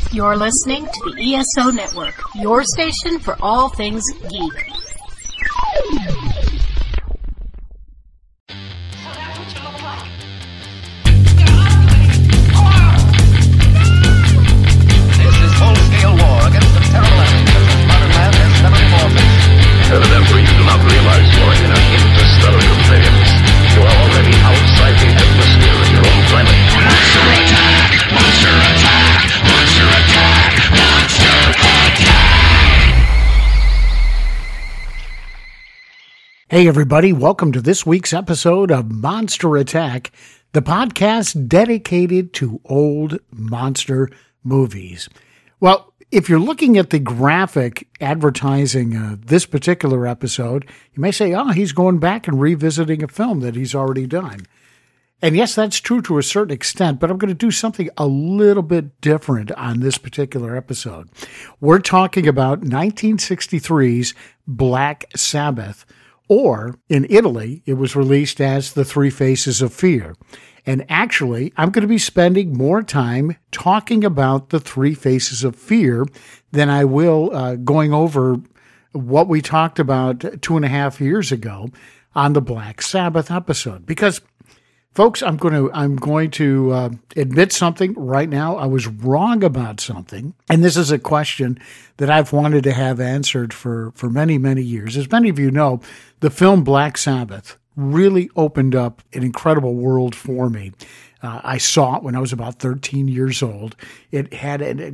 You're listening to the ESO Network, your station for all things geek. This is full-scale war against the terrible enemies that modern man has never before faced. Evidently, you do not realize you are in an interstellar conveyance. You are already outside the atmosphere of your own planet. Monster attack! Monster attack! Monster attack! Monster attack! Hey everybody, welcome to this week's episode of Monster Attack, the podcast dedicated to old monster movies. Well, if you're looking at the graphic advertising this particular episode, you may say, oh, he's going back and revisiting a film that he's already done. And yes, that's true to a certain extent, but I'm going to do something a little bit different on this particular episode. We're talking about 1963's Black Sabbath, or in Italy, it was released as The Three Faces of Fear. And actually, I'm going to be spending more time talking about The Three Faces of Fear than I will going over what we talked about 2.5 years ago on the Black Sabbath episode. Because, folks, I'm going to admit something right now. I was wrong about something, and this is a question that I've wanted to have answered for many, many years. As many of you know, the film Black Sabbath really opened up an incredible world for me. I saw it when I was about 13 years old. It had a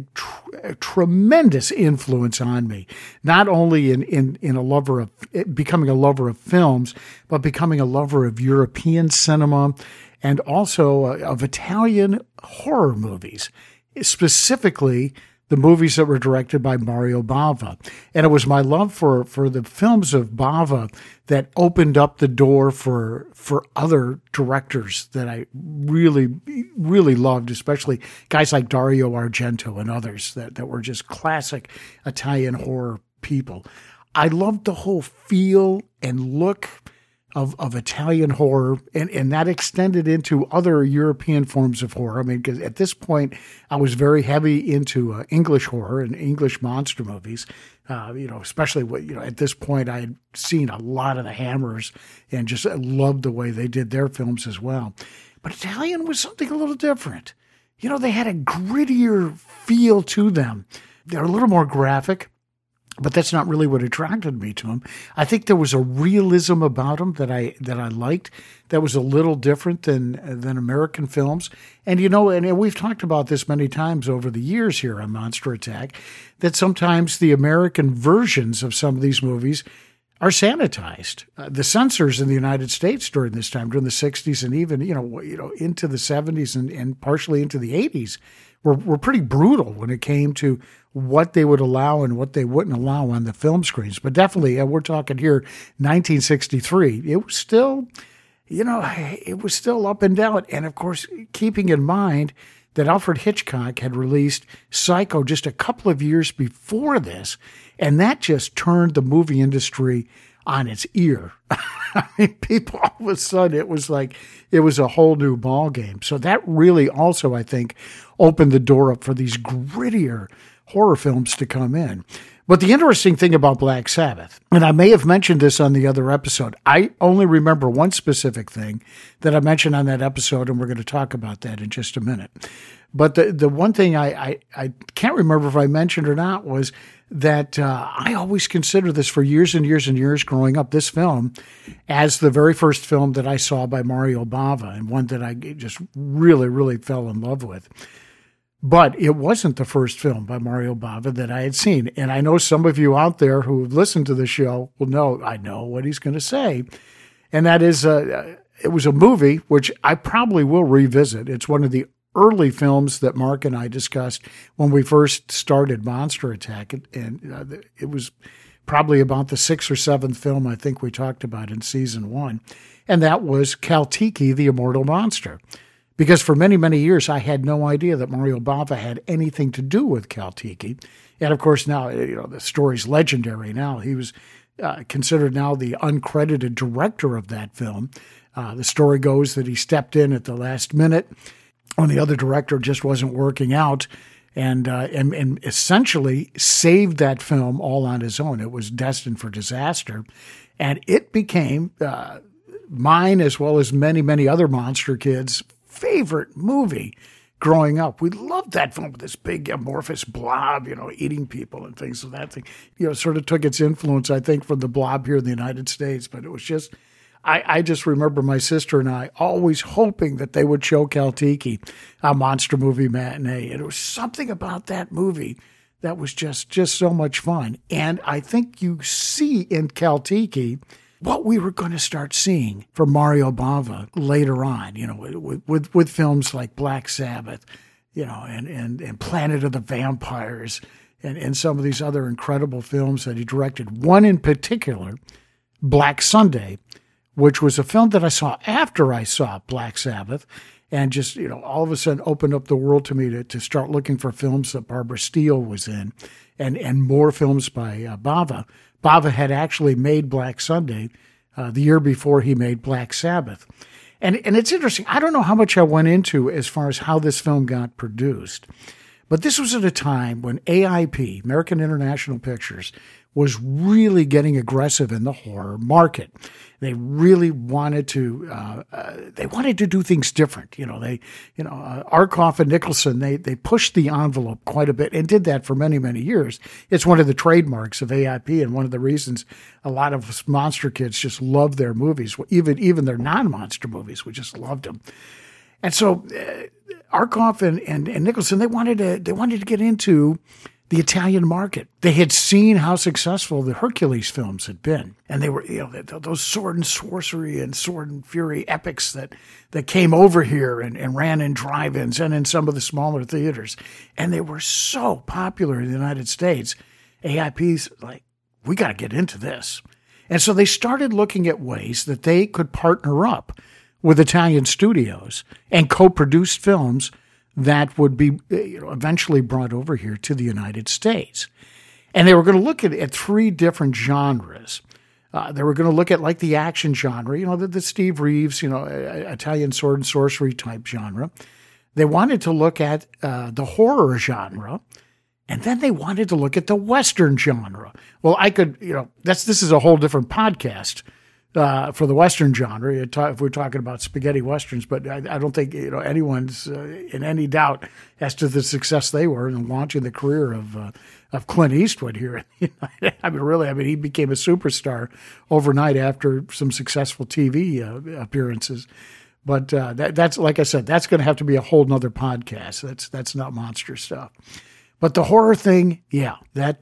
tremendous influence on me, not only in a lover of becoming a lover of films, but becoming a lover of European cinema and also of Italian horror movies, specifically the movies that were directed by Mario Bava. And it was my love for the films of Bava that opened up the door for other directors that I really, really loved, especially guys like Dario Argento and others that were just classic Italian horror people. I loved the whole feel and look of Italian horror, and that extended into other European forms of horror. I mean, because at this point, I was very heavy into English horror and English monster movies. Especially at this point, I had seen a lot of the Hammers and just loved the way they did their films as well. But Italian was something a little different. They had a grittier feel to them. They're a little more graphic. But that's not really what attracted me to him. I think there was a realism about him that I liked that was a little different than American films. And and we've talked about this many times over the years here on Monster Attack, that sometimes the American versions of some of these movies are sanitized. The censors in the United States during this time, during the 60s and even into the 70s and partially into the 80s, were pretty brutal when it came to what they would allow and what they wouldn't allow on the film screens. But definitely, we're talking here 1963. It was still, it was still up and down. And of course, keeping in mind that Alfred Hitchcock had released Psycho just a couple of years before this, and that just turned the movie industry on its ear. I mean, people, all of a sudden, it was like it was a whole new ball game. So that really also, I think, opened the door up for these grittier horror films to come in. But the interesting thing about Black Sabbath, and I may have mentioned this on the other episode, I only remember one specific thing that I mentioned on that episode, and we're going to talk about that in just a minute. But the one thing I can't remember if I mentioned or not was that I always considered this for years and years and years growing up, this film, as the very first film that I saw by Mario Bava, and one that I just really, really fell in love with. But it wasn't the first film by Mario Bava that I had seen. And I know some of you out there who have listened to the show will know, I know what he's going to say. And that is, it was a movie which I probably will revisit. It's one of the early films that Mark and I discussed when we first started Monster Attack. And it was probably about the 6th or 7th film I think we talked about in season 1. And that was Kal-Tiki, the Immortal Monster. Because for many, many years, I had no idea that Mario Bava had anything to do with Kal-Tiki. And of course, now, the story's legendary now. He was considered now the uncredited director of that film. The story goes that he stepped in at the last minute when the other director just wasn't working out. and essentially saved that film all on his own. It was destined for disaster, and it became mine, as well as many, many other monster kids' favorite movie growing up. We loved that film with this big amorphous blob, eating people and things of that thing. Sort of took its influence, I think, from the Blob here in the United States. But it was just, I just remember my sister and I always hoping that they would show Kal-Tiki a monster movie matinee. And it was something about that movie that was just so much fun. And I think you see in Kal-Tiki what we were going to start seeing from Mario Bava later on, with films like Black Sabbath, and Planet of the Vampires, and some of these other incredible films that he directed. One in particular, Black Sunday, which was a film that I saw after I saw Black Sabbath, and just, all of a sudden opened up the world to me to start looking for films that Barbara Steele was in, and more films by Bava. Bava had actually made Black Sunday the year before he made Black Sabbath. And it's interesting. I don't know how much I went into as far as how this film got produced, but this was at a time when AIP, American International Pictures, was really getting aggressive in the horror market. They really wanted to do things different. Arkoff and Nicholson, they pushed the envelope quite a bit and did that for many, many years. It's one of the trademarks of AIP, and one of the reasons a lot of us monster kids just love their movies, even their non-monster movies. We just loved them. And so Arkoff and Nicholson, they wanted to get into the Italian market. They had seen how successful the Hercules films had been. And they were, those sword and sorcery and sword and fury epics that came over here and ran in drive-ins and in some of the smaller theaters. And they were so popular in the United States. AIP's like, we got to get into this. And so they started looking at ways that they could partner up with Italian studios and co-produce films that would be eventually brought over here to the United States. And they were going to look at three different genres. They were going to look at like the action genre, the Steve Reeves, Italian sword and sorcery type genre. They wanted to look at the horror genre, and then they wanted to look at the Western genre. Well, I could, this is a whole different podcast for the Western genre, if we're talking about spaghetti Westerns, but I don't think anyone's in any doubt as to the success they were in launching the career of Clint Eastwood here. I mean, he became a superstar overnight after some successful TV appearances. But that's, like I said, that's going to have to be a whole nother podcast. That's not monster stuff. But the horror thing, yeah, that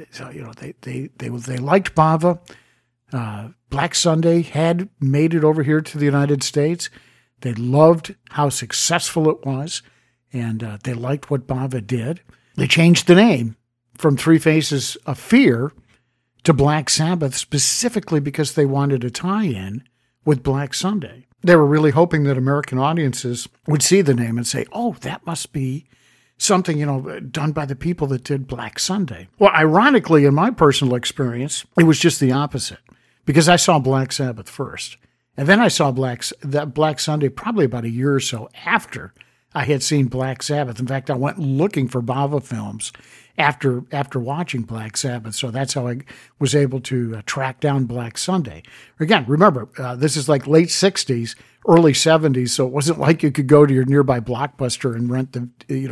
they liked Bava. Black Sunday had made it over here to the United States. They loved how successful it was, and they liked what Bava did. They changed the name from Three Faces of Fear to Black Sabbath specifically because they wanted a tie-in with Black Sunday. They were really hoping that American audiences would see the name and say, oh, that must be something, done by the people that did Black Sunday. Well, ironically, in my personal experience, it was just the opposite. Because I saw Black Sabbath first. And then I saw Black Sunday probably about a year or so after I had seen Black Sabbath. In fact, I went looking for Bava films after watching Black Sabbath. So that's how I was able to track down Black Sunday. Again, remember, this is like late 60s, early 70s, so it wasn't like you could go to your nearby Blockbuster and rent a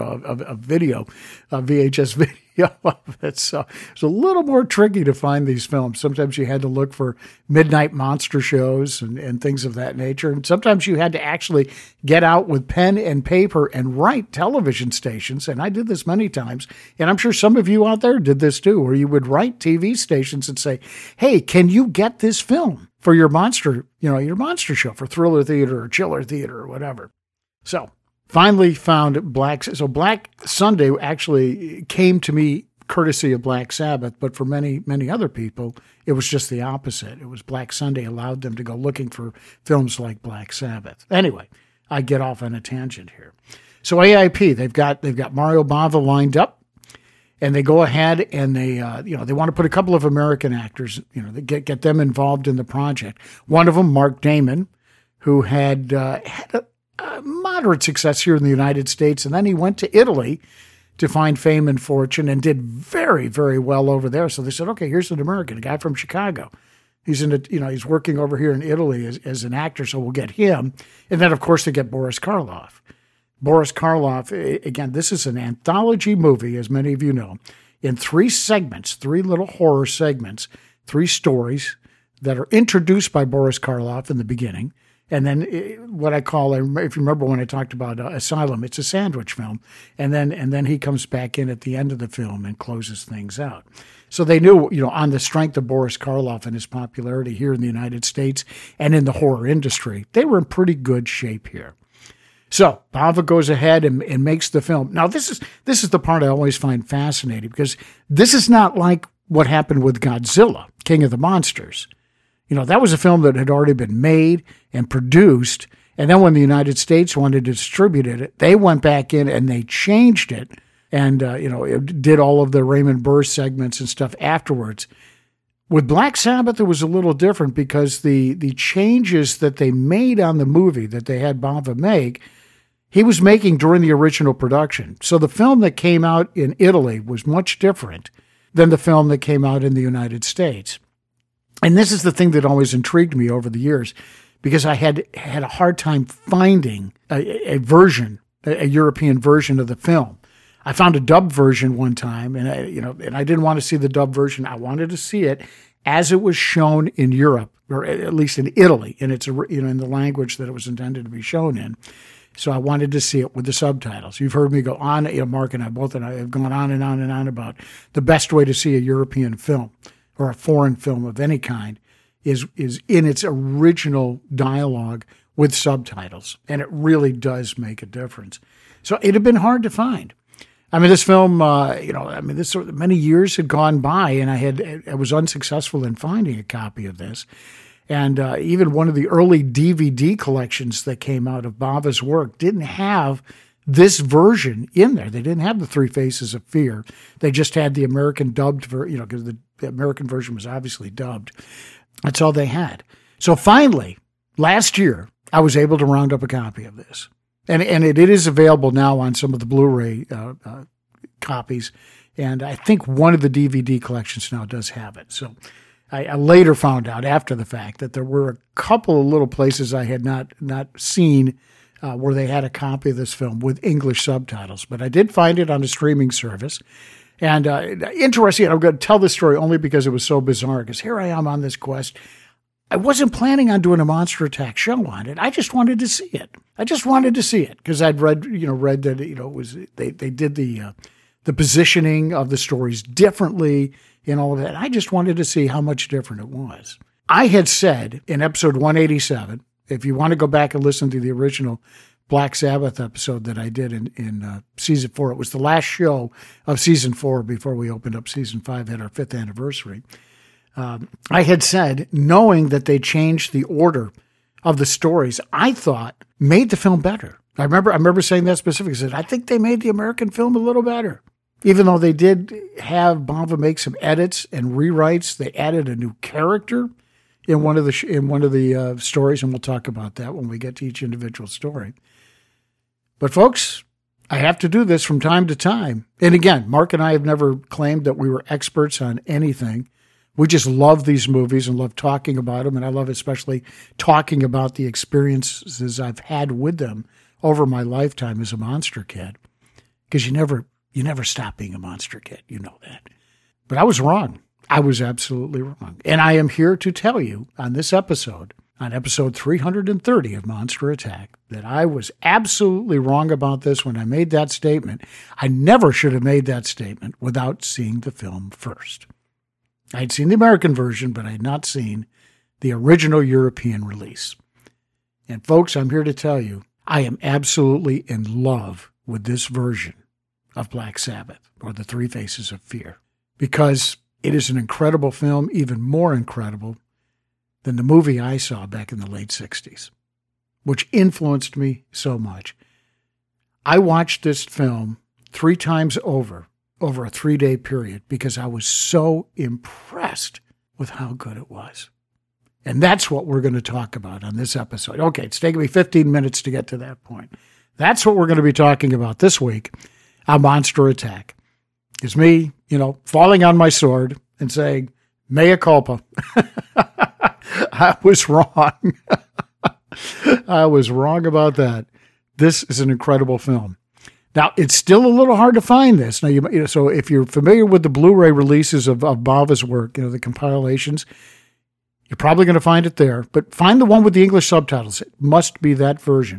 VHS video of it. So it's a little more tricky to find these films. Sometimes you had to look for midnight monster shows and things of that nature. And sometimes you had to actually get out with pen and paper and write television stations. And I did this many times. And I'm sure some of you out there did this too, where you would write TV stations and say, hey, can you get this film for your monster show, for Thriller Theater or Chiller Theater or whatever. So finally found Black Sunday actually came to me courtesy of Black Sabbath, but for many, many other people, it was just the opposite. It was Black Sunday allowed them to go looking for films like Black Sabbath. Anyway, I get off on a tangent here. So AIP, they've got Mario Bava lined up. And they go ahead and they want to put a couple of American actors, they get them involved in the project. One of them, Mark Damon, who had a moderate success here in the United States, and then he went to Italy to find fame and fortune and did very, very well over there. So they said, okay, here's an American, a guy from Chicago. He's he's working over here in Italy as an actor, so we'll get him. And then, of course, they get Boris Karloff. Boris Karloff, again, this is an anthology movie, as many of you know, in 3 segments, 3 little horror segments, 3 stories that are introduced by Boris Karloff in the beginning. And then what I call, if you remember when I talked about Asylum, it's a sandwich film. And then he comes back in at the end of the film and closes things out. So they knew, on the strength of Boris Karloff and his popularity here in the United States and in the horror industry, they were in pretty good shape here. So Bava goes ahead and makes the film. Now, this is the part I always find fascinating, because this is not like what happened with Godzilla, King of the Monsters. That was a film that had already been made and produced. And then when the United States wanted to distribute it, they went back in and they changed it. And, it did all of the Raymond Burr segments and stuff afterwards. With Black Sabbath, it was a little different, because the changes that they made on the movie that they had Bava make, he was making during the original production. So the film that came out in Italy was much different than the film that came out in the United States. And this is the thing that always intrigued me over the years, because I had a hard time finding a version, a European version of the film. I found a dubbed version one time, and I didn't want to see the dubbed version. I wanted to see it as it was shown in Europe, or at least in Italy, and it's in the language that it was intended to be shown in. So I wanted to see it with the subtitles. You've heard me go on, Mark and I both, and I have gone on and on and on about the best way to see a European film or a foreign film of any kind is in its original dialogue with subtitles, and it really does make a difference. So it had been hard to find. I mean, this film, many years had gone by, and I was unsuccessful in finding a copy of this. And even one of the early DVD collections that came out of Bava's work didn't have this version in there. They didn't have the 3 Faces of Fear. They just had the American dubbed version, because the American version was obviously dubbed. That's all they had. So finally, last year, I was able to round up a copy of this. And it is available now on some of the Blu-ray copies. And I think one of the DVD collections now does have it. So I later found out after the fact that there were a couple of little places I had not seen where they had a copy of this film with English subtitles. But I did find it on a streaming service. And interesting, I'm going to tell this story only because it was so bizarre, because here I am on this quest. I wasn't planning on doing a Monster Attack show on it. I just wanted to see it. Because I'd read that it was they did the positioning of the stories differently and all of that. I just wanted to see how much different it was. I had said in episode 187, if you want to go back and listen to the original Black Sabbath episode that I did in season 4, it was the last show of season 4 before we opened up season 5 at our 5th anniversary. I had said, knowing that they changed the order of the stories, I thought made the film better. I remember saying that specifically. I said, I think they made the American film a little better. Even though they did have Bava make some edits and rewrites, they added a new character in one of the stories, and we'll talk about that when we get to each individual story. But folks, I have to do this from time to time. And again, Mark and I have never claimed that we were experts on anything. We just love these movies and love talking about them, and I love especially talking about the experiences I've had with them over my lifetime as a monster kid. Because you never stop being a monster kid, you know that. But I was wrong. I was absolutely wrong. And I am here to tell you on this episode, on episode 330 of Monster Attack, that I was absolutely wrong about this when I made that statement. I never should have made that statement without seeing the film first. I had seen the American version, but I had not seen the original European release. And folks, I'm here to tell you, I am absolutely in love with this version of Black Sabbath, or the 3 Faces of Fear, because it is an incredible film, even more incredible than the movie I saw back in the late 60s, which influenced me so much. I watched this film 3 times over a 3-day period because I was so impressed with how good it was. And that's what we're going to talk about on this episode. Okay, it's taken me 15 minutes to get to that point. That's what we're going to be talking about this week a monster attack. It's me, falling on my sword and saying, mea culpa. I was wrong. I was wrong about that. This is an incredible film. Now, it's still a little hard to find this. Now, so if you're familiar with the Blu-ray releases of Bava's work, the compilations, you're probably going to find it there. But find the one with the English subtitles. It must be that version.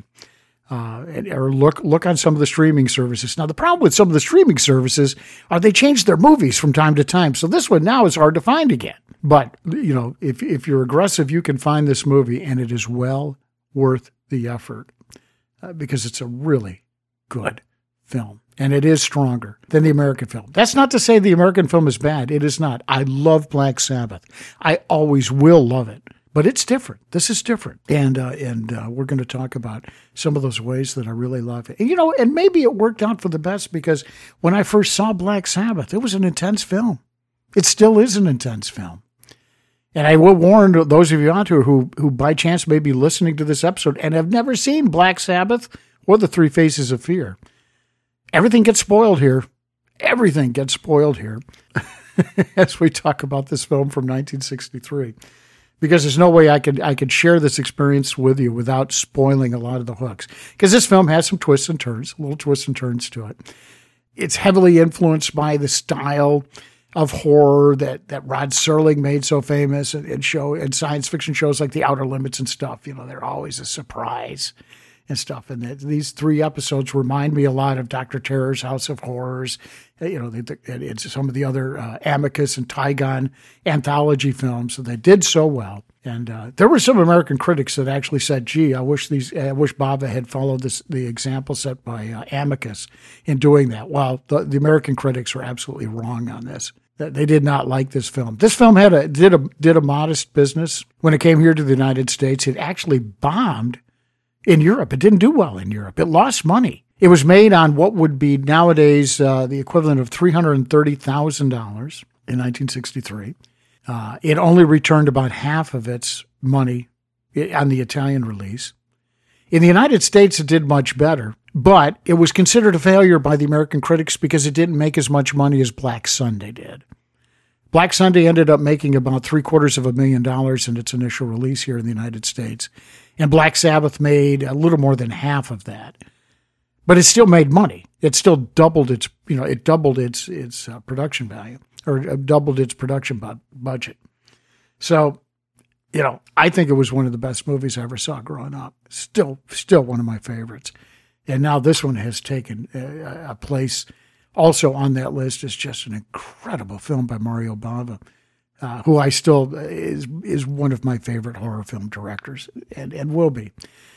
Or look on some of the streaming services. Now, the problem with some of the streaming services are they change their movies from time to time. So this one now is hard to find again. But, if you're aggressive, you can find this movie, and it is well worth the effort because it's a really good film. And it is stronger than the American film. That's not to say the American film is bad. It is not. I love Black Sabbath. I always will love it. But it's different. This is different. And we're going to talk about some of those ways that I really love it. And, and maybe it worked out for the best because when I first saw Black Sabbath, it was an intense film. It still is an intense film. And I will warn those of you out there who by chance may be listening to this episode and have never seen Black Sabbath or The Three Faces of Fear. Everything gets spoiled here. Everything gets spoiled here as we talk about this film from 1963. Because there's no way I could share this experience with you without spoiling a lot of the hooks. Because this film has some twists and turns, little twists and turns to it. It's heavily influenced by the style of horror that Rod Serling made so famous and science fiction shows like The Outer Limits and stuff. They're always a surprise and stuff. And these 3 episodes remind me a lot of Dr. Terror's House of Horrors, it's some of the other Amicus and Tygon anthology films that they did so well. And there were some American critics that actually said, gee, I wish Bava had followed the example set by Amicus in doing that. Well, the American critics were absolutely wrong on this. They did not like this film. This film did a modest business. When it came here to the United States, it actually bombed in Europe. It didn't do well in Europe. It lost money. It was made on what would be nowadays the equivalent of $330,000 in 1963. It only returned about half of its money on the Italian release. In the United States, it did much better, but it was considered a failure by the American critics because it didn't make as much money as Black Sunday did. Black Sunday ended up making about $750,000 in its initial release here in the United States. And Black Sabbath made a little more than half of that. But it still made money. It still doubled its production value, or doubled its production budget. So, I think it was one of the best movies I ever saw growing up. Still one of my favorites. And now this one has taken a place also on that list. It's just an incredible film by Mario Bava. Who I still is one of my favorite horror film directors and will be.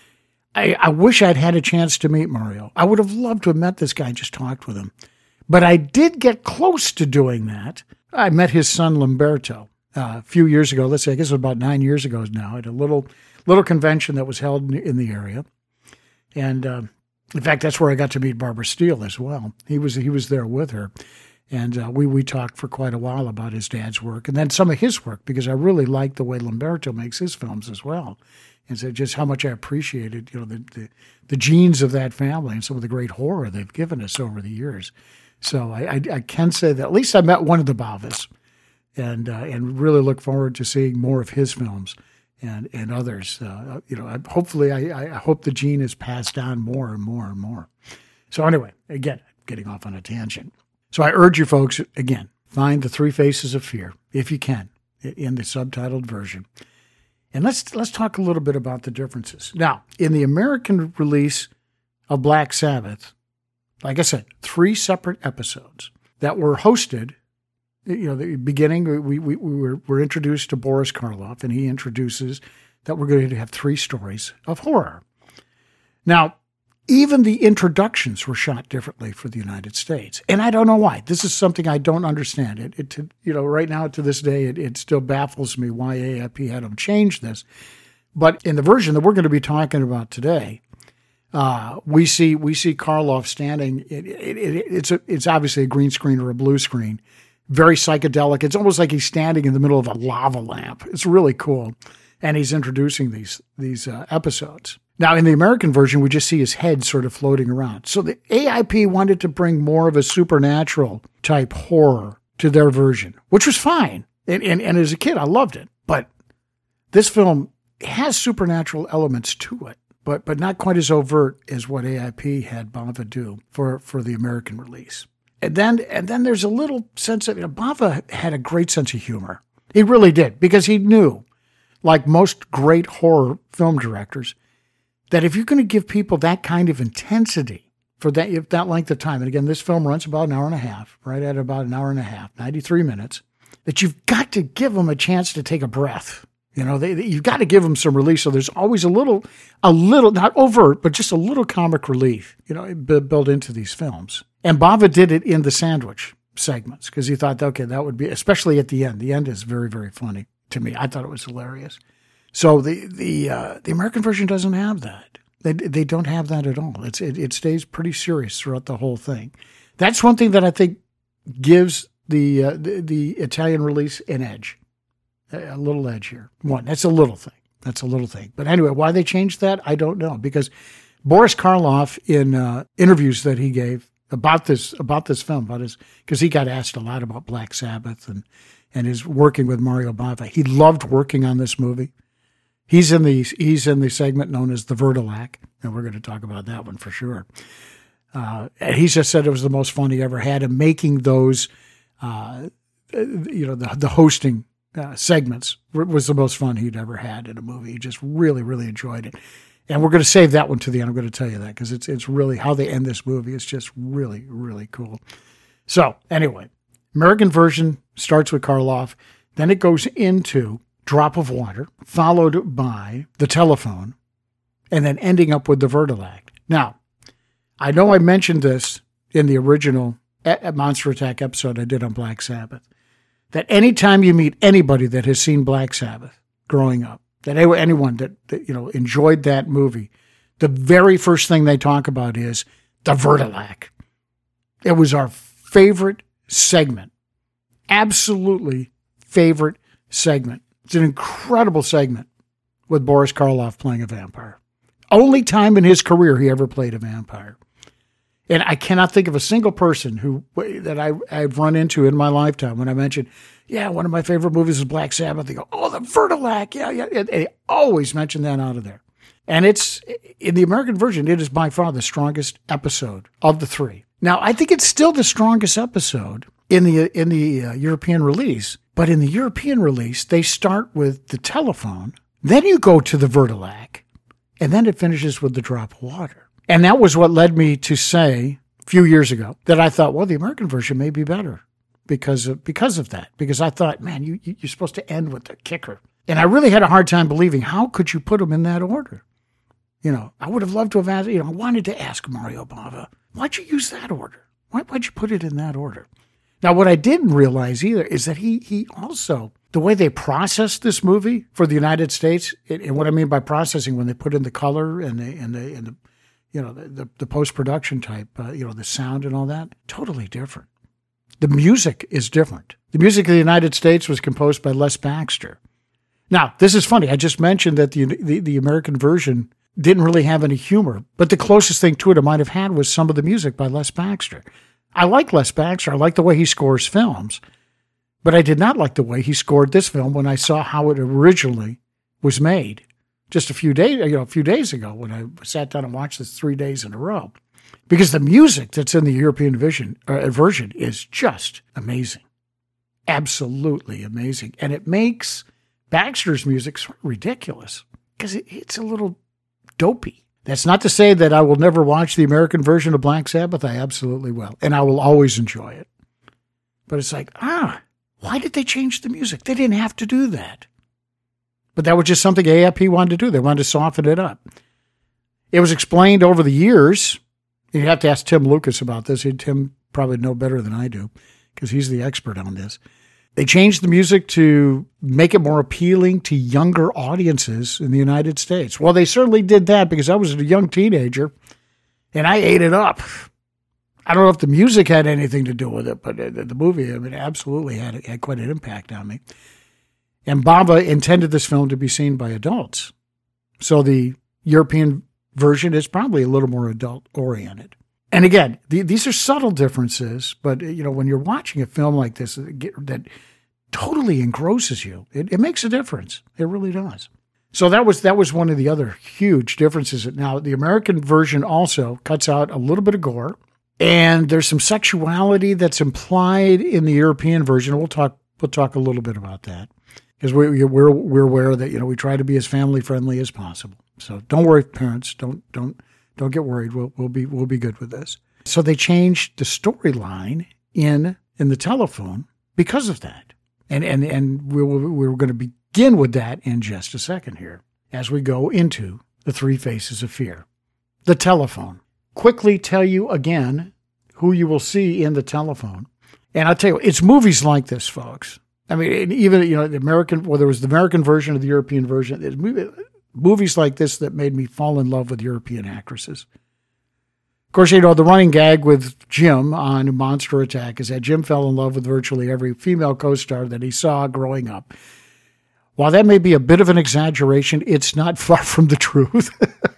I wish I'd had a chance to meet Mario. I would have loved to have met this guy and just talked with him. But I did get close to doing that. I met his son Lamberto a few years ago. Let's say, I guess it was about 9 years ago now, at a little convention that was held in the area. And in fact, that's where I got to meet Barbara Steele as well. He was there with her. And we talked for quite a while about his dad's work and then some of his work, because I really like the way Lamberto makes his films as well. And so just how much I appreciated, the genes of that family and some of the great horror they've given us over the years. So I can say that at least I met one of the Bavas and really look forward to seeing more of his films and others. Hopefully I hope the gene is passed on more and more and more. So anyway, again, getting off on a tangent. So I urge you folks, again, find The Three Faces of Fear, if you can, in the subtitled version. And let's talk a little bit about the differences. Now, in the American release of Black Sabbath, like I said, 3 separate episodes that were hosted. The beginning, we were introduced to Boris Karloff, and he introduces that we're going to have 3 stories of horror. Now, even the introductions were shot differently for the United States. And I don't know why. This is something I don't understand. Right now to this day, it still baffles me why AIP had them change this. But in the version that we're going to be talking about today, we see Karloff standing. It's obviously a green screen or a blue screen. Very psychedelic. It's almost like he's standing in the middle of a lava lamp. It's really cool. And he's introducing these episodes. Now, in the American version, we just see his head sort of floating around. So the AIP wanted to bring more of a supernatural type horror to their version, which was fine. And as a kid, I loved it. But this film has supernatural elements to it, but not quite as overt as what AIP had Bava do for the American release. And then there's a little sense of, Bava had a great sense of humor. He really did, because he knew, like most great horror film directors, that if you're going to give people that kind of intensity for that length of time, and again, this film runs about an hour and a half, right at about an hour and a half, 93 minutes, that you've got to give them a chance to take a breath. You've got to give them some relief. So there's always a little, not overt, but just a little comic relief, built into these films. And Bava did it in the sandwich segments because he thought, okay, that would be, especially at the end. The end is very, very funny to me. I thought it was hilarious. So the American version doesn't have that. They don't have that at all. It stays pretty serious throughout the whole thing. That's one thing that I think gives the Italian release an edge. A little edge here. That's a little thing. But anyway, why they changed that, I don't know. Because Boris Karloff, in interviews that he gave about this film, because he got asked a lot about Black Sabbath and his working with Mario Bava. He loved working on this movie. He's in the segment known as the Vertilac, and we're going to talk about that one for sure. And he just said it was the most fun he ever had, and making those, the hosting segments was the most fun he'd ever had in a movie. He just really, really enjoyed it. And we're going to save that one to the end. I'm going to tell you that because it's really how they end this movie. It's just really, really cool. So anyway, American version starts with Karloff. Then it goes into Drop of Water, followed by The Telephone, and then ending up with the Vertilac. Now, I know I mentioned this in the original Monster Attack episode I did on Black Sabbath, that anytime you meet anybody that has seen Black Sabbath growing up, that anyone that enjoyed that movie, the very first thing they talk about is the Vertilac. It was our favorite segment, absolutely favorite segment. It's an incredible segment with Boris Karloff playing a vampire. Only time in his career he ever played a vampire. And I cannot think of a single person that I've run into in my lifetime when I mentioned, one of my favorite movies is Black Sabbath. They go, oh, the Vertilac. Yeah. And they always mention that out of there. And it's, in the American version, it is by far the strongest episode of the three. Now, I think it's still the strongest episode in the European release. But in the European release, they start with The Telephone, then you go to the Vertilac, and then it finishes with the Drop of Water. And that was what led me to say a few years ago that I thought, well, the American version may be better because of that. Because I thought, man, you're supposed to end with the kicker. And I really had a hard time believing, how could you put them in that order? I would have loved to have asked, I wanted to ask Mario Bava, why'd you use that order? Why'd you put it in that order? Now, what I didn't realize either is that he also, the way they processed this movie for the United States, and what I mean by processing, when they put in the color and the post-production type, the sound and all that, totally different. The music is different. The music of the United States was composed by Les Baxter. Now, this is funny. I just mentioned that the American version didn't really have any humor, but the closest thing to it might have had was some of the music by Les Baxter. I like Les Baxter. I like the way he scores films, but I did not like the way he scored this film when I saw how it originally was made just a few days ago when I sat down and watched this 3 days in a row, because the music that's in the European version is just amazing, absolutely amazing. And it makes Baxter's music sort of ridiculous because it's a little dopey. That's not to say that I will never watch the American version of Black Sabbath. I absolutely will. And I will always enjoy it. But it's like, why did they change the music? They didn't have to do that. But that was just something AIP wanted to do. They wanted to soften it up. It was explained over the years. You have to ask Tim Lucas about this. Tim probably know better than I do because he's the expert on this. They changed the music to make it more appealing to younger audiences in the United States. Well, they certainly did that because I was a young teenager and I ate it up. I don't know if the music had anything to do with it, but the movie, absolutely had quite an impact on me. And Bava intended this film to be seen by adults. So the European version is probably a little more adult-oriented. And again, these are subtle differences, but when you're watching a film like this that totally engrosses you, it makes a difference. It really does. So that was one of the other huge differences. Now, the American version also cuts out a little bit of gore, and there's some sexuality that's implied in the European version. We'll talk a little bit about that, because we're aware that we try to be as family friendly as possible. So don't worry, parents. Don't get worried. We'll be good with this. So they changed the storyline in the telephone because of that, and we're going to begin with that in just a second here as we go into the three faces of fear. The telephone. Quickly tell you again who you will see in the telephone, and I'll tell you, it's movies like this, folks. I mean, even the American, whether it was the American version or the European version, it's movies like this that made me fall in love with European actresses. Of course, the running gag with Jim on Monster Attack is that Jim fell in love with virtually every female co-star that he saw growing up. While that may be a bit of an exaggeration, it's not far from the truth.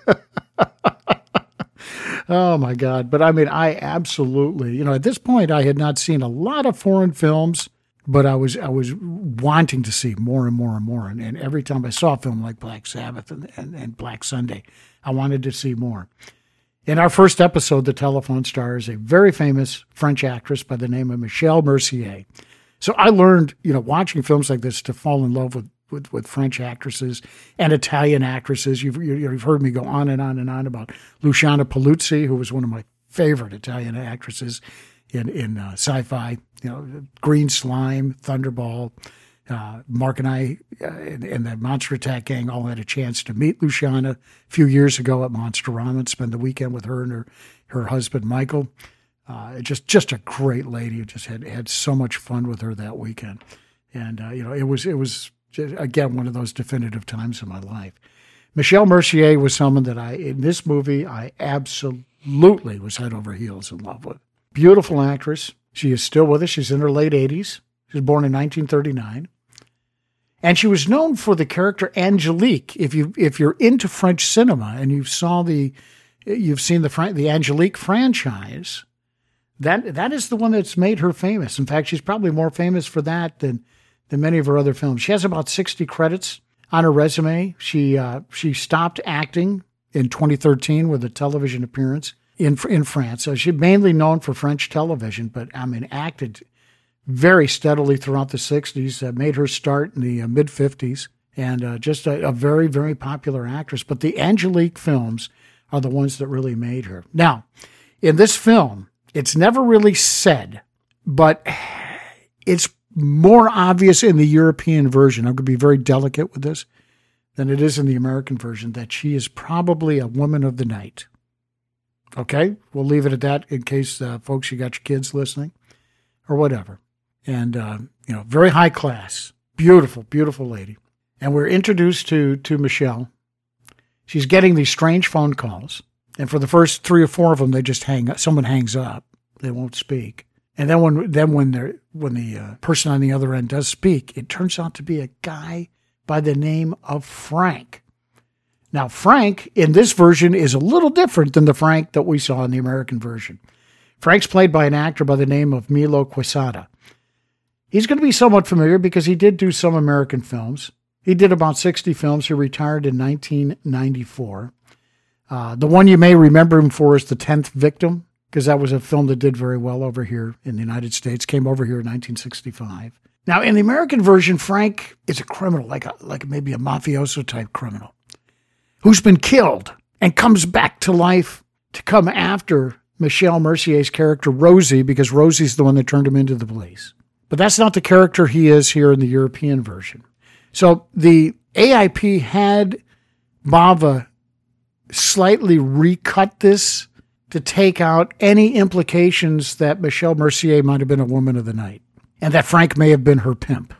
Oh, my God. But I mean, I absolutely, at this point, I had not seen a lot of foreign films, but I was wanting to see more and more and more. And every time I saw a film like Black Sabbath and Black Sunday, I wanted to see more. In our first episode, The Telephone stars a very famous French actress by the name of Michelle Mercier. So I learned, watching films like this, to fall in love with French actresses and Italian actresses. You've heard me go on and on and on about Luciana Paluzzi, who was one of my favorite Italian actresses in sci-fi. Green Slime, Thunderball. Mark and I and the Monster Attack gang all had a chance to meet Luciana a few years ago at Monsterama, spend the weekend with her and her husband Michael. Just a great lady. Just had so much fun with her that weekend, and it was just, again, one of those definitive times in my life. Michelle Mercier was someone that in this movie I absolutely was head over heels in love with. Beautiful actress. She is still with us. She's in her late 80s. She was born in 1939. And she was known for the character Angelique. If you're into French cinema and you've seen the Angelique franchise, that is the one that's made her famous. In fact, she's probably more famous for that than many of her other films. She has about 60 credits on her resume. She stopped acting in 2013 with a television appearance in France. So she's mainly known for French television, but acted very steadily throughout the 60s, made her start in the mid-50s, and just a very, very popular actress. But the Angelique films are the ones that really made her. Now, in this film, it's never really said, but it's more obvious in the European version. I'm going to be very delicate with this than it is in the American version, that she is probably a woman of the night. Okay? We'll leave it at that in case, folks, you got your kids listening or whatever. And, very high class, beautiful, beautiful lady. And we're introduced to Michelle. She's getting these strange phone calls. And for the first 3 or 4 of them, they just hang up. Someone hangs up. They won't speak. And then when the person on the other end does speak, it turns out to be a guy by the name of Frank. Now, Frank in this version is a little different than the Frank that we saw in the American version. Frank's played by an actor by the name of Milo Quesada. He's going to be somewhat familiar because he did do some American films. He did about 60 films. He retired in 1994. The one you may remember him for is The 10th Victim, because that was a film that did very well over here in the United States, came over here in 1965. Now, in the American version, Frank is a criminal, like maybe a mafioso-type criminal, who's been killed and comes back to life to come after Michelle Mercier's character, Rosie, because Rosie's the one that turned him into the police. But that's not the character he is here in the European version. So the AIP had Bava slightly recut this to take out any implications that Michelle Mercier might have been a woman of the night and that Frank may have been her pimp.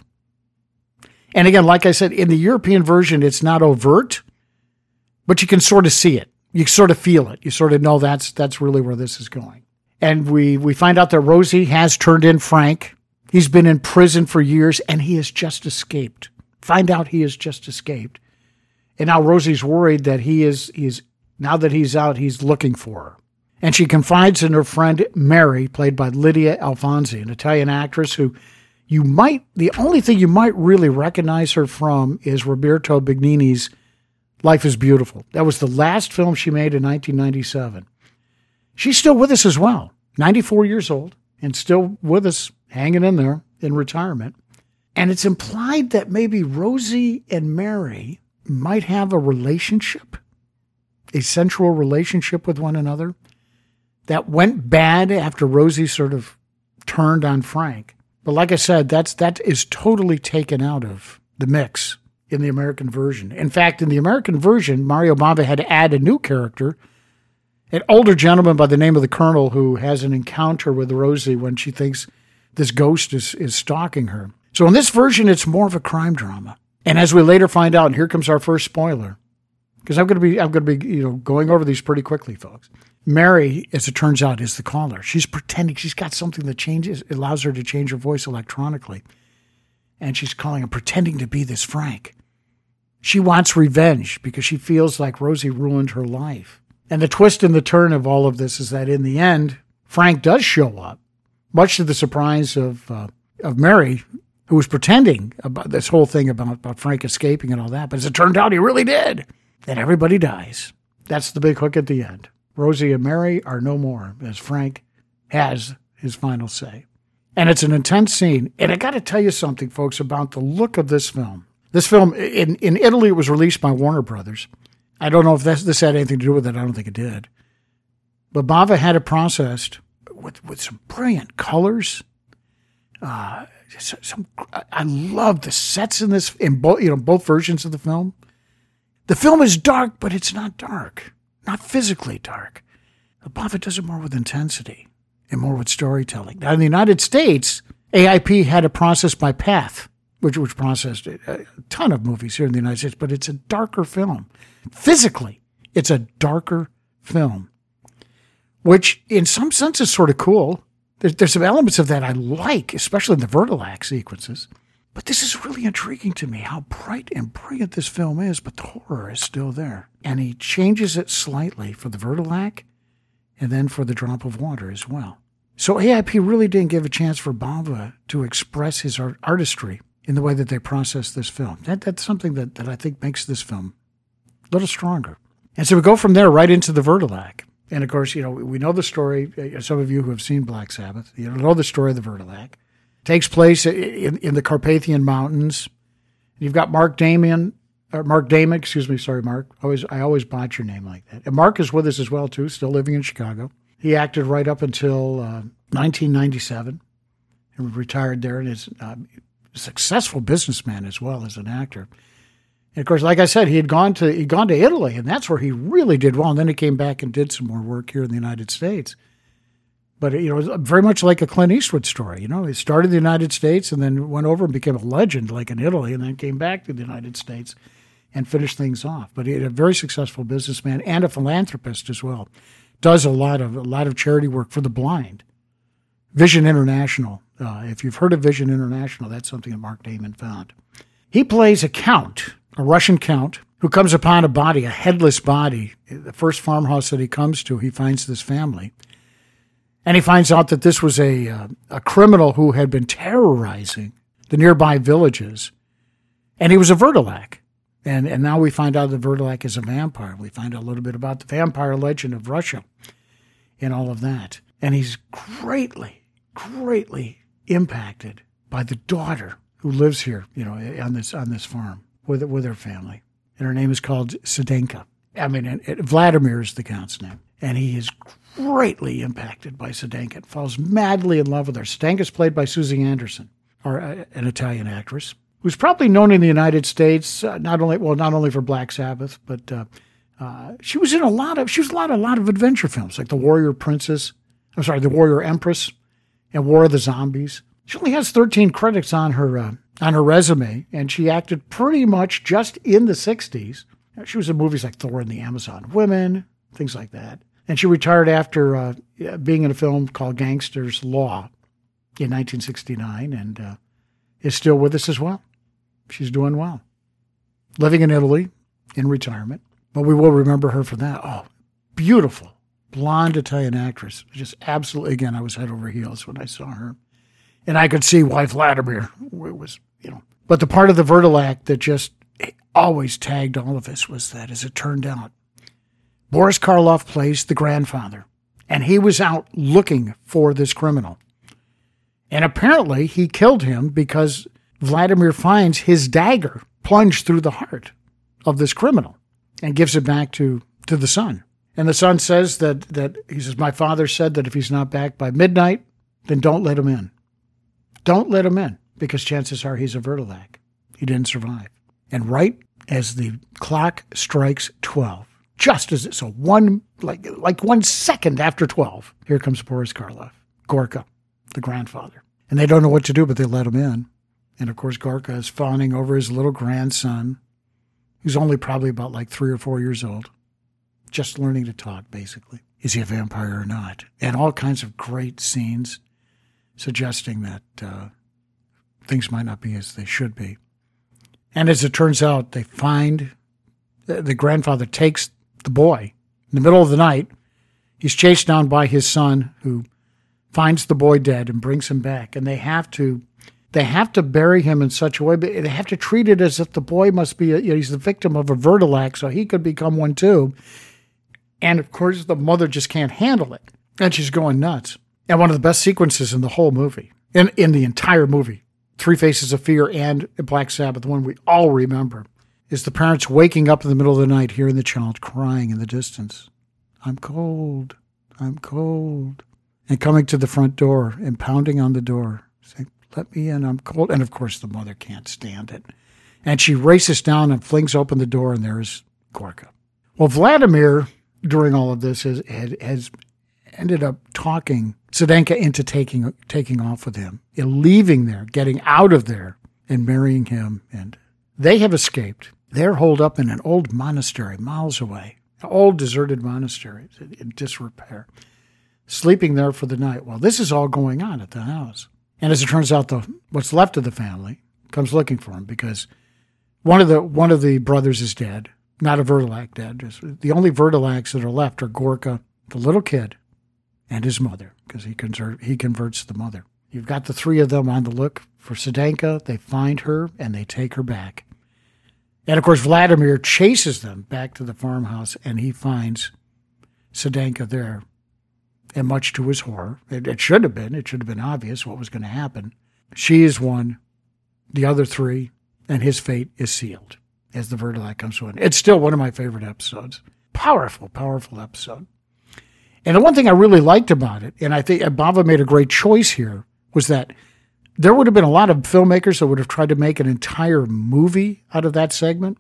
And again, like I said, in the European version, it's not overt, but you can sort of see it. You sort of feel it. You sort of know that's really where this is going. And we find out that Rosie has turned in Frank. He's been in prison for years, and he has just escaped. Find out he has just escaped. And now Rosie's worried that he is Now that he's out, he's looking for her. And she confides in her friend Mary, played by Lydia Alfonsi, an Italian actress who the only thing you might really recognize her from is Roberto Benigni's Life is Beautiful. That was the last film she made in 1997. She's still with us as well, 94 years old, and still with us, hanging in there in retirement. And it's implied that maybe Rosie and Mary might have a relationship, a sensual relationship with one another that went bad after Rosie sort of turned on Frank. But like I said, that is totally taken out of the mix in the American version. In fact, in the American version, Mario Bava had to add a new character, an older gentleman by the name of the Colonel who has an encounter with Rosie when she thinks this ghost is stalking her. So in this version, it's more of a crime drama. And as we later find out, and here comes our first spoiler, because I'm going to be going over these pretty quickly, folks. Mary, as it turns out, is the caller. She's pretending she's got something that allows her to change her voice electronically. And she's calling and pretending to be this Frank. She wants revenge because she feels like Rosie ruined her life. And the twist and the turn of all of this is that in the end, Frank does show up, much to the surprise of Mary, who was pretending about this whole thing about Frank escaping and all that. But as it turned out, he really did. And everybody dies. That's the big hook at the end. Rosie and Mary are no more, as Frank has his final say. And it's an intense scene. And I got to tell you something, folks, about the look of this film. This film, in Italy, it was released by Warner Brothers. I don't know if this had anything to do with it. I don't think it did. But Bava had it processed with some brilliant colors. I love the sets in this, in both versions of the film. The film is dark, but it's not dark. Not physically dark. Bava does it more with intensity and more with storytelling. Now, in the United States, AIP had a process by Path, which processed a ton of movies here in the United States, but it's a darker film. Physically, it's a darker film, which in some sense is sort of cool. There's some elements of that I like, especially in the Vertilac sequences. But this is really intriguing to me, how bright and brilliant this film is, but the horror is still there. And he changes it slightly for the Vertilac and then for the Drop of Water as well. So AIP really didn't give a chance for Bava to express his artistry in the way that they processed this film. That's something that I think makes this film a little stronger. And so we go from there right into the Vertilac. And of course, we know the story. Some of you who have seen Black Sabbath, know the story of the Vertilac. Takes place in the Carpathian Mountains. You've got Mark Damon. Sorry, Mark. I always botch your name like that. And Mark is with us as well, too, still living in Chicago. He acted right up until 1997 and retired there, and is a successful businessman as well as an actor. And of course, like I said, he'd gone to Italy, and that's where he really did well. And then he came back and did some more work here in the United States. But, it was very much like a Clint Eastwood story. He started in the United States and then went over and became a legend like in Italy and then came back to the United States and finished things off. But he's a very successful businessman and a philanthropist as well. Does a lot of charity work for the blind. Vision International. If you've heard of Vision International, that's something that Mark Damon found. He plays a count, a Russian count, who comes upon a body, a headless body. The first farmhouse that he comes to, he finds this family. And he finds out that this was a criminal who had been terrorizing the nearby villages. And he was a Vertilac. And now we find out the Vertilac is a vampire. We find out a little bit about the vampire legend of Russia and all of that. And he's greatly, greatly impacted by the daughter who lives here, on this farm with her family. And her name is called Zdenka. Vladimir is the count's name. And he is greatly impacted by Zdenka and falls madly in love with her. Zdenka is played by Susie Anderson, an Italian actress, who's probably known in the United States, not only for Black Sabbath, but she was in a lot of adventure films, like The Warrior Empress and War of the Zombies. She only has 13 credits on her resume, and she acted pretty much just in the 60s. She was in movies like Thor and the Amazon Women, things like that. And she retired after being in a film called Gangster's Law in 1969 and is still with us as well. She's doing well. Living in Italy in retirement. but we will remember her for that. Oh, beautiful, blonde Italian actress. Just absolutely, again, I was head over heels when I saw her. And I could see why Vladimir was, But the part of the Vertilac that just always tagged all of us was that, as it turned out, Boris Karloff plays the grandfather, and he was out looking for this criminal. And apparently he killed him because Vladimir finds his dagger plunged through the heart of this criminal and gives it back to the son. And the son says that he says, my father said that if he's not back by midnight, then don't let him in. Don't let him in, because chances are he's a Vertilac. He didn't survive. And right as the clock strikes 12, just as it's like 1 second after 12, here comes Boris Karloff, Gorka, the grandfather. And they don't know what to do, but they let him in. And of course, Gorka is fawning over his little grandson, who's only probably about 3 or 4 years old, just learning to talk, basically. Is he a vampire or not? And all kinds of great scenes suggesting that things might not be as they should be. And as it turns out, they find the grandfather takes the boy in the middle of the night. He's chased down by his son, who finds the boy dead and brings him back. And they have to bury him in such a way, but they have to treat it as if the boy must be, he's the victim of a Vertilac, so he could become one too. And of course, the mother just can't handle it, and she's going nuts. And one of the best sequences in the whole movie, in the entire movie, Three Faces of Fear and Black Sabbath, the one we all remember, is the parents waking up in the middle of the night, hearing the child crying in the distance. I'm cold, I'm cold. And coming to the front door and pounding on the door, saying, let me in, I'm cold. And of course, the mother can't stand it. And she races down and flings open the door, and there's Gorka. Well, Vladimir, during all of this, has ended up talking Zdenka into taking off with him, and leaving there, getting out of there, and marrying him. And they have escaped. They're holed up in an old monastery miles away, an old deserted monastery in disrepair, sleeping there for the night. Well, this is all going on at the house. And as it turns out, what's left of the family comes looking for him, because one of the brothers is dead, not a Vertilac dead. The only Vertilacs that are left are Gorka, the little kid, and his mother, because he converts the mother. You've got the three of them on the look for Zdenka. They find her, and they take her back. And, of course, Vladimir chases them back to the farmhouse, and he finds Zdenka there. And much to his horror, it should have been obvious what was going to happen. She is one, the other three, and his fate is sealed as the Vertilac comes to an end. It's still one of my favorite episodes. Powerful, powerful episode. And the one thing I really liked about it, and I think Bava made a great choice here, was that there would have been a lot of filmmakers that would have tried to make an entire movie out of that segment.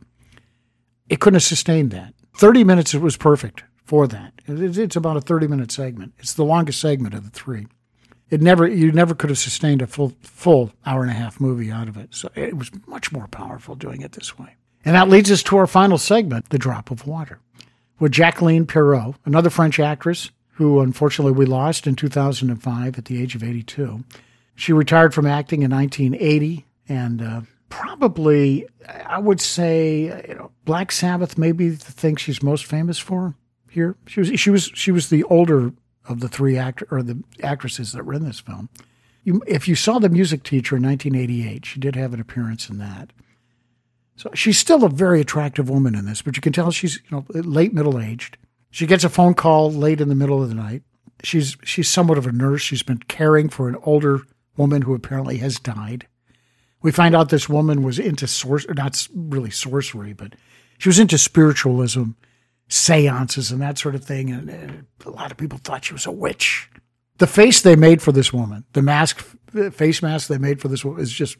It couldn't have sustained that. 30 minutes, it was perfect for that. It's about a 30-minute segment. It's the longest segment of the three. You never could have sustained a full hour-and-a-half movie out of it. So it was much more powerful doing it this way. And that leads us to our final segment, The Drop of Water, with Jacqueline Perrault, another French actress who unfortunately we lost in 2005 at the age of 82. She retired from acting in 1980, and probably, I would say, Black Sabbath may be the thing she's most famous for here. She was the older of the three the actresses that were in this film. If you saw The Music Teacher in 1988, she did have an appearance in that. So she's still a very attractive woman in this, but you can tell she's late middle-aged. She gets a phone call late in the middle of the night. She's somewhat of a nurse. She's been caring for an older woman who apparently has died. We find out this woman was into not really sorcery, but she was into spiritualism, seances, and that sort of thing. And a lot of people thought she was a witch. The face they made for this woman, the face mask they made for this woman is just...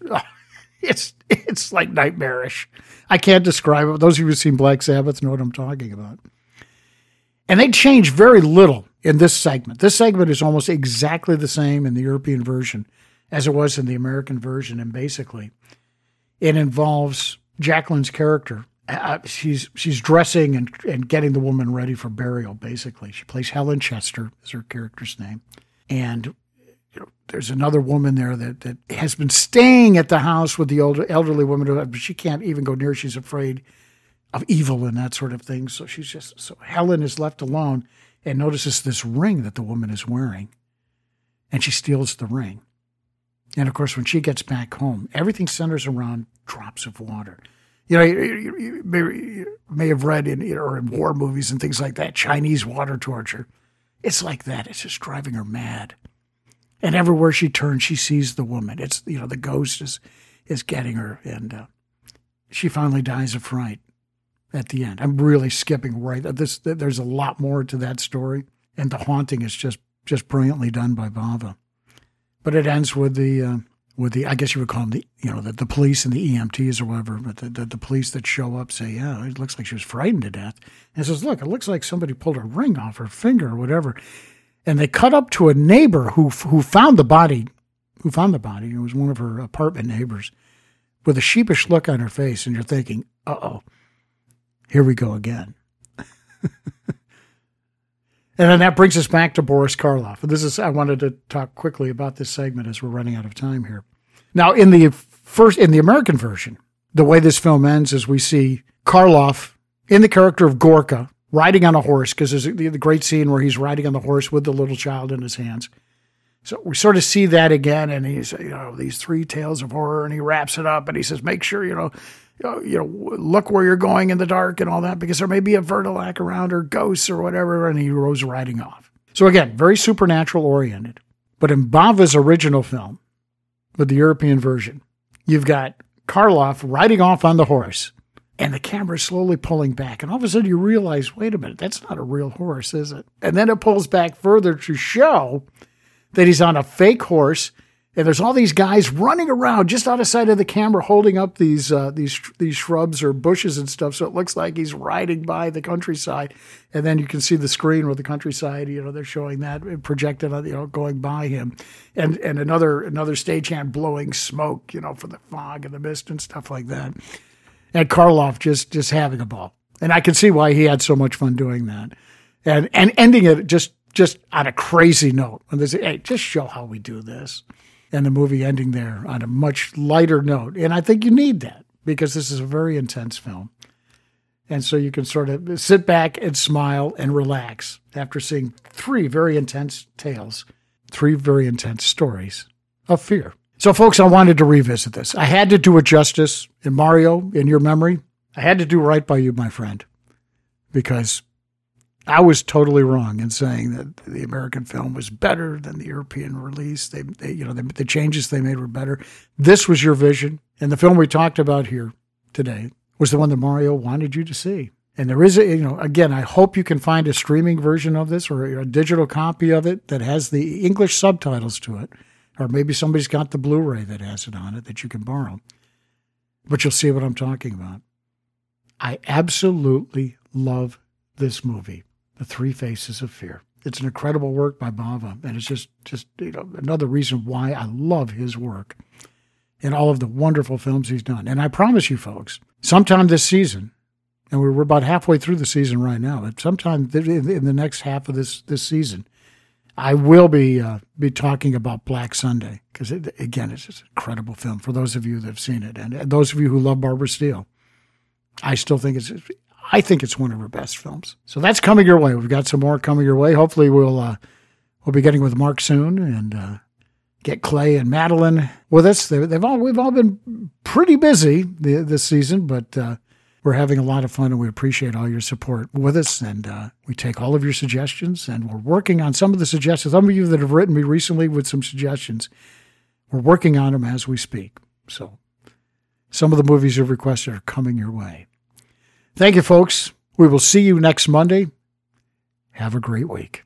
It's like nightmarish. I can't describe it. Those of you who've seen Black Sabbath know what I'm talking about. And they change very little in this segment. This segment is almost exactly the same in the European version as it was in the American version. And basically, it involves Jacqueline's character. She's dressing and getting the woman ready for burial, basically. She plays Helen Chester, is her character's name. And there's another woman there that has been staying at the house with the elderly woman, but she can't even go near. She's afraid evil and that sort of thing. So so Helen is left alone and notices this ring that the woman is wearing, and she steals the ring. And of course, when she gets back home, everything centers around drops of water. You may have read in war movies and things like that, Chinese water torture. It's like that. It's just driving her mad. And everywhere she turns, she sees the woman. It's, the ghost is getting her, and she finally dies of fright at the end. I'm really skipping right. There's a lot more to that story, and the haunting is just brilliantly done by Bava. But it ends with the I guess you would call them the police and the EMTs or whatever, but the police that show up say, yeah, it looks like she was frightened to death. And says, look, it looks like somebody pulled a ring off her finger or whatever. And they cut up to a neighbor who found the body. It was one of her apartment neighbors with a sheepish look on her face. And you're thinking, uh-oh, here we go again. And then that brings us back to Boris Karloff. And I wanted to talk quickly about this segment as we're running out of time here. Now, in the American version, the way this film ends is we see Karloff in the character of Gorka riding on a horse, because there's the great scene where he's riding on the horse with the little child in his hands. So we sort of see that again, and he's, these three tales of horror, and he wraps it up, and he says, make sure, look where you're going in the dark and all that, because there may be a Vertilac around or ghosts or whatever, and he goes riding off. So again, very supernatural oriented. But in Bava's original film, with the European version, you've got Karloff riding off on the horse, and the camera's slowly pulling back. And all of a sudden you realize, wait a minute, that's not a real horse, is it? And then it pulls back further to show that he's on a fake horse, and there's all these guys running around just out of sight of the camera holding up these shrubs or bushes and stuff, so it looks like he's riding by the countryside. And then you can see the screen with the countryside, they're showing that projected, going by him. And another stagehand blowing smoke, for the fog and the mist and stuff like that. And Karloff just having a ball. And I can see why he had so much fun doing that. And ending it just on a crazy note. And they say, hey, just show how we do this. And the movie ending there on a much lighter note. And I think you need that, because this is a very intense film. And so you can sort of sit back and smile and relax after seeing three very intense tales, three very intense stories of fear. So, folks, I wanted to revisit this. I had to do it justice. And Mario, in your memory, I had to do right by you, my friend, because I was totally wrong in saying that the American film was better than the European release. The changes they made were better. This was your vision, and the film we talked about here today was the one that Mario wanted you to see. And there is again, I hope you can find a streaming version of this or a digital copy of it that has the English subtitles to it, or maybe somebody's got the Blu-ray that has it on it that you can borrow. But you'll see what I'm talking about. I absolutely love this movie, The Three Faces of Fear. It's an incredible work by Bava, and it's just another reason why I love his work and all of the wonderful films he's done. And I promise you, folks, sometime this season, and we're about halfway through the season right now, but sometime in the next half of this season, I will be talking about Black Sunday, because, again, it's just an incredible film for those of you that have seen it. And those of you who love Barbara Steele, I think it's one of her best films. So that's coming your way. We've got some more coming your way. Hopefully we'll be getting with Mark soon and get Clay and Madeline with us. We've all been pretty busy this season, but we're having a lot of fun, and we appreciate all your support with us. And we take all of your suggestions, and we're working on some of the suggestions. Some of you that have written me recently with some suggestions, we're working on them as we speak. So some of the movies you've requested are coming your way. Thank you, folks. We will see you next Monday. Have a great week.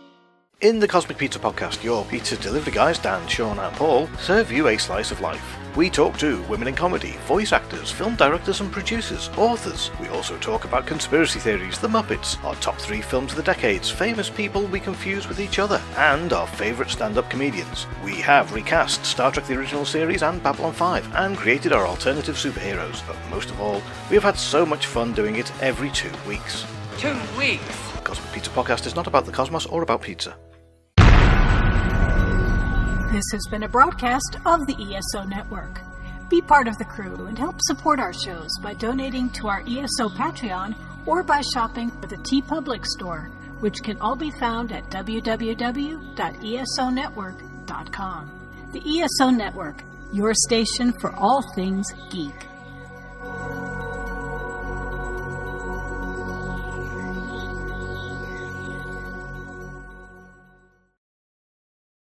In the Cosmic Pizza Podcast, your pizza delivery guys, Dan, Sean, and Paul, serve you a slice of life. We talk to women in comedy, voice actors, film directors and producers, authors. We also talk about conspiracy theories, the Muppets, our top 3 films of the decades, famous people we confuse with each other, and our favourite stand-up comedians. We have recast Star Trek the Original Series and Babylon 5, and created our alternative superheroes, but most of all, we have had so much fun doing it every 2 weeks. 2 weeks? The Cosmic Pizza Podcast is not about the cosmos or about pizza. This has been a broadcast of the ESO Network. Be part of the crew and help support our shows by donating to our ESO Patreon or by shopping at the TeePublic store, which can all be found at www.esonetwork.com. The ESO Network, your station for all things geek.